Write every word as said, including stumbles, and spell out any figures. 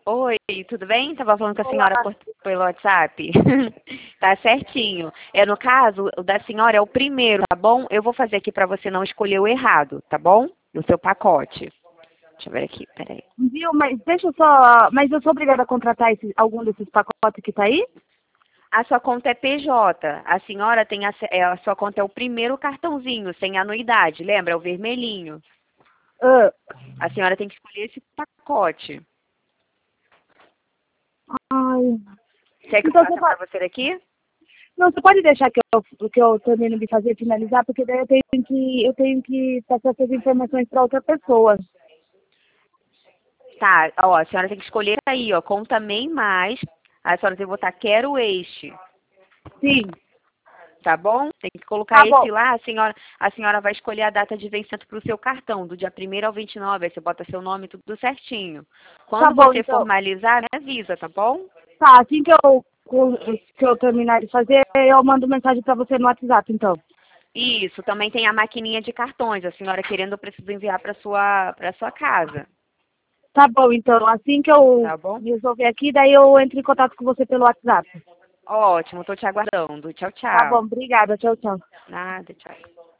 Oi, tudo bem? Tava falando com a Olá. senhora por, pelo WhatsApp. Tá certinho. É, no caso, o da senhora é o primeiro, tá bom? Eu vou fazer aqui pra você não escolher o errado, tá bom? No seu pacote. Deixa eu ver aqui, peraí. Viu, mas deixa eu só... Mas eu sou obrigada a contratar esse, algum desses pacotes que tá aí? A sua conta é P J. A senhora tem a, é, a sua conta é o primeiro cartãozinho, sem anuidade, lembra? É o vermelhinho. Ah, A senhora tem que escolher esse pacote. ai... Quer que eu Então você faça pode... pra você daqui? Não, você pode deixar que eu, que eu termine de fazer, finalizar, porque daí eu tenho que, eu tenho que passar essas informações para outra pessoa. Tá, ó, a senhora tem que escolher aí, ó, conta MEI mais. A senhora tem que botar quero este, Sim, tá bom? Tem que colocar tá esse bom. lá, a senhora, a senhora vai escolher a data de vencimento pro seu cartão, do dia primeiro ao vinte e nove, aí você bota seu nome tudo certinho. Tá Quando bom, você então. formalizar, me avisa, tá bom? Tá, assim que eu, que eu terminar de fazer, eu mando mensagem para você no WhatsApp, então. Isso, também tem a maquininha de cartões, a senhora querendo eu preciso enviar para sua para sua casa, Tá bom, então. Assim que eu tá bom? resolver aqui, daí eu entro em contato com você pelo WhatsApp. Ótimo, tô te aguardando. Tchau, Tá bom, tchau. obrigada. Tchau, tchau. Nada, tchau.